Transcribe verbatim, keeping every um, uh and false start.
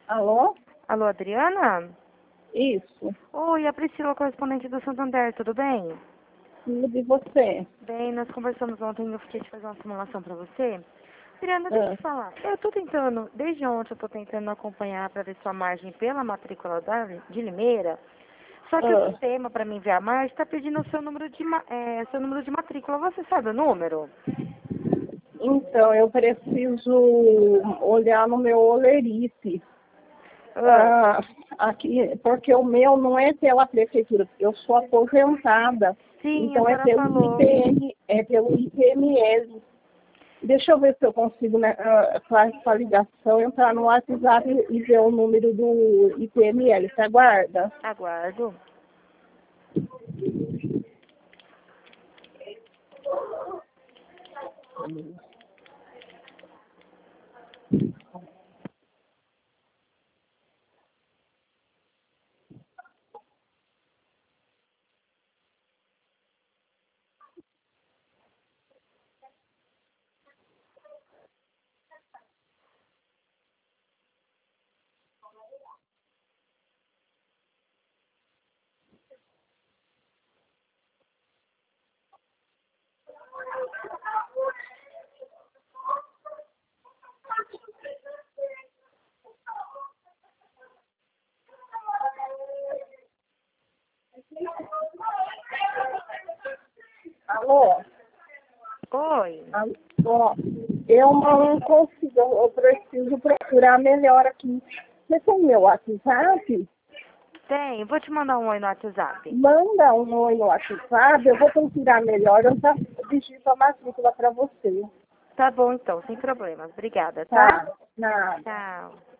Alô? Alô, Adriana? Isso. Oi, a Priscila, correspondente do Santander, tudo bem? Tudo e você? Bem, nós conversamos ontem e eu fiquei de fazer uma simulação pra você. Adriana, deixa eu Ah, te falar. Eu tô tentando, desde ontem eu tô tentando acompanhar pra ver sua margem pela matrícula da, de Limeira. Só que o ah. sistema para me enviar a margem está pedindo o seu número de ma- é, seu número de matrícula. Você sabe o número? Então, eu preciso olhar no meu Olerice. Ah, Ah, aqui, porque o meu não é pela prefeitura, eu sou aposentada. sim, a Então é senhora pelo falou. I P M, é pelo I P M S. Deixa eu ver se eu consigo, né, ah, com a com a ligação, entrar no WhatsApp e ver o número do I P M L. Você aguarda? Aguardo. Alô? Oi. Ah, ó, eu não consigo, eu preciso procurar melhor aqui. Você tem meu WhatsApp? Tem, vou te mandar um oi no WhatsApp. Manda um oi no WhatsApp, eu vou procurar melhor, eu já digito a matrícula para você. Tá bom então, sem problemas. Obrigada, tá? Tá, nada. Tchau.